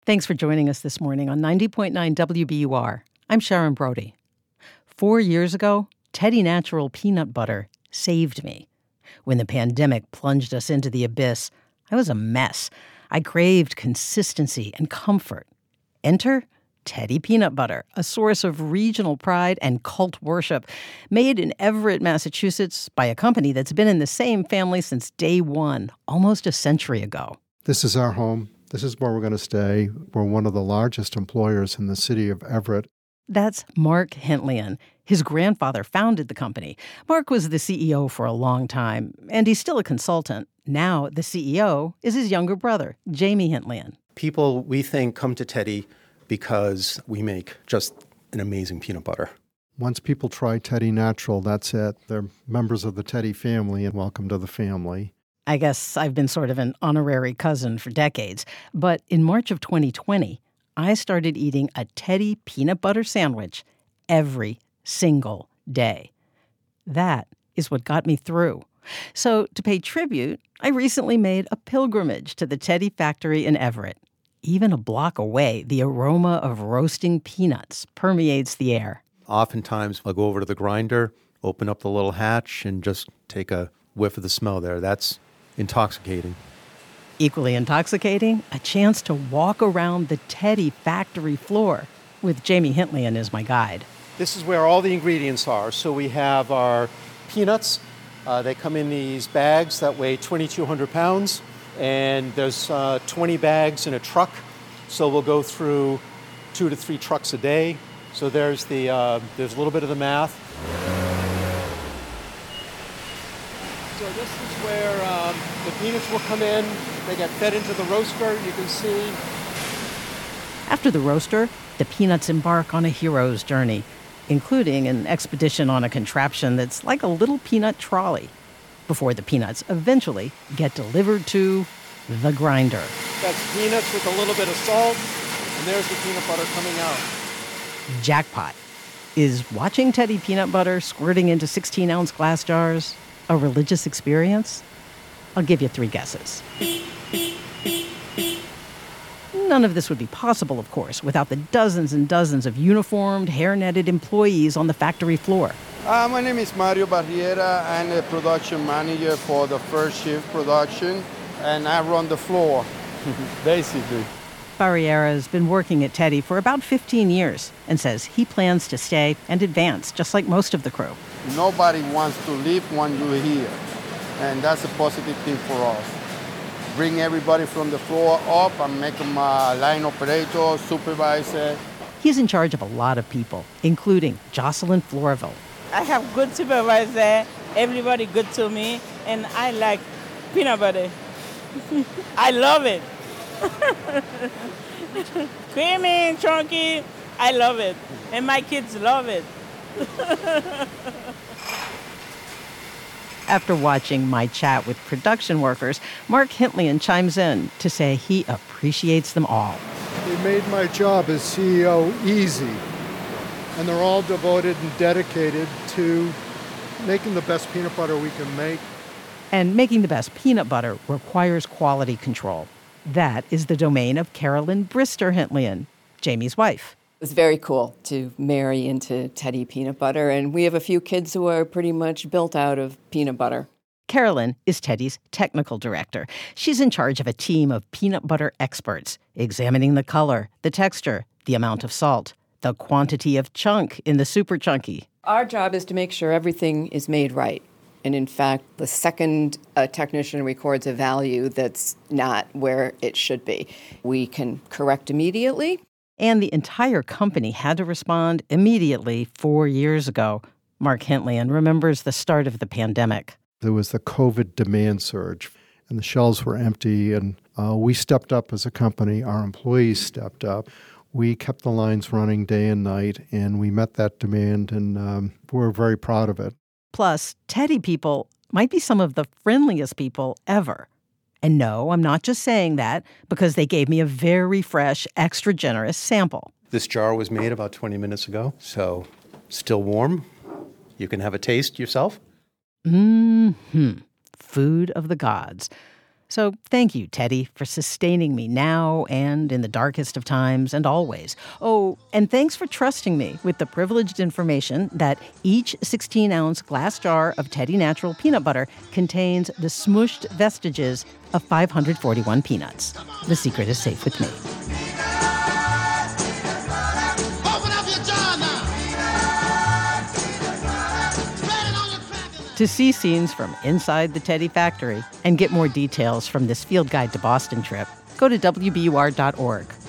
Thanks for joining us this morning on 90.9 WBUR. I'm Sharon Brody. 4 years ago, Teddy Natural peanut butter saved me. When the pandemic plunged us into the abyss, I was a mess. I craved consistency and comfort. Enter Teddy Peanut Butter, a source of regional pride and cult worship, made in Everett, Massachusetts, by a company that's been in the same family since day one, almost a century ago. This is our home. This is where we're going to stay. We're one of the largest employers in the city of Everett. That's Mark Hentlian. His grandfather founded the company. Mark was the CEO for a long time, and he's still a consultant. Now the CEO is his younger brother, Jamie Hentlian. People, we think, come to Teddy because we make just an amazing peanut butter. Once people try Teddy Natural, that's it. They're members of the Teddy family, and welcome to the family. I guess I've been sort of an honorary cousin for decades, but in March of 2020, I started eating a Teddy peanut butter sandwich every single day. That is what got me through. So to pay tribute, I recently made a pilgrimage to the Teddy factory in Everett. Even a block away, the aroma of roasting peanuts permeates the air. Oftentimes, I'll go over to the grinder, open up the little hatch, and just take a whiff of the smell there. That's intoxicating. Equally intoxicating, a chance to walk around the Teddy factory floor with Jamie Hentlian as my guide. This is where all the ingredients are. So we have our peanuts. They come in these bags that weigh 2,200 pounds, and there's 20 bags in a truck. So we'll go through 2 to 3 trucks a day. So there's a little bit of the math. So this is where the peanuts will come in. They get fed into the roaster, you can see. After the roaster, the peanuts embark on a hero's journey, including an expedition on a contraption that's like a little peanut trolley, before the peanuts eventually get delivered to the grinder. That's peanuts with a little bit of salt, and there's the peanut butter coming out. Jackpot. Is watching Teddy peanut butter squirting into 16-ounce glass jars a religious experience? I'll give you 3 guesses. None of this would be possible, of course, without the dozens and dozens of uniformed, hair-netted employees on the factory floor. My name is Mario Barriera. I'm the production manager for the first shift production, and I run the floor, basically. Barriera has been working at Teddy for about 15 years and says he plans to stay and advance, just like most of the crew. Nobody wants to leave when you're here, and that's a positive thing for us. Bring everybody from the floor up and make them line operator, supervisor. He's in charge of a lot of people, including Jocelyn Floraville. I have good supervisor, everybody good to me, and I like peanut butter. I love it. Creamy, chunky, I love it. And my kids love it. After watching my chat with production workers, Mark Hentlian chimes in to say he appreciates them all. They made my job as CEO easy, and they're all devoted and dedicated to making the best peanut butter we can make. And making the best peanut butter requires quality control. That is the domain of Carolyn Brister Hentlian, Jamie's wife. It was very cool to marry into Teddy peanut butter, and we have a few kids who are pretty much built out of peanut butter. Carolyn is Teddy's technical director. She's in charge of a team of peanut butter experts, examining the color, the texture, the amount of salt, the quantity of chunk in the super chunky. Our job is to make sure everything is made right. And in fact, the second a technician records a value that's not where it should be, we can correct immediately. And the entire company had to respond immediately 4 years ago. Mark Hentlian remembers the start of the pandemic. There was the COVID demand surge, and the shelves were empty, and we stepped up as a company. Our employees stepped up. We kept the lines running day and night, and we met that demand, and we're very proud of it. Plus, Teddy people might be some of the friendliest people ever. And no, I'm not just saying that because they gave me a very fresh, extra generous sample. This jar was made about 20 minutes ago, so still warm. You can have a taste yourself. Food of the gods. So thank you, Teddy, for sustaining me now and in the darkest of times and always. Oh, and thanks for trusting me with the privileged information that each 16-ounce glass jar of Teddy Natural peanut butter contains the smooshed vestiges of 541 peanuts. The secret is safe with me. To see scenes from inside the Teddy factory and get more details from this field guide to Boston trip, go to WBUR.org.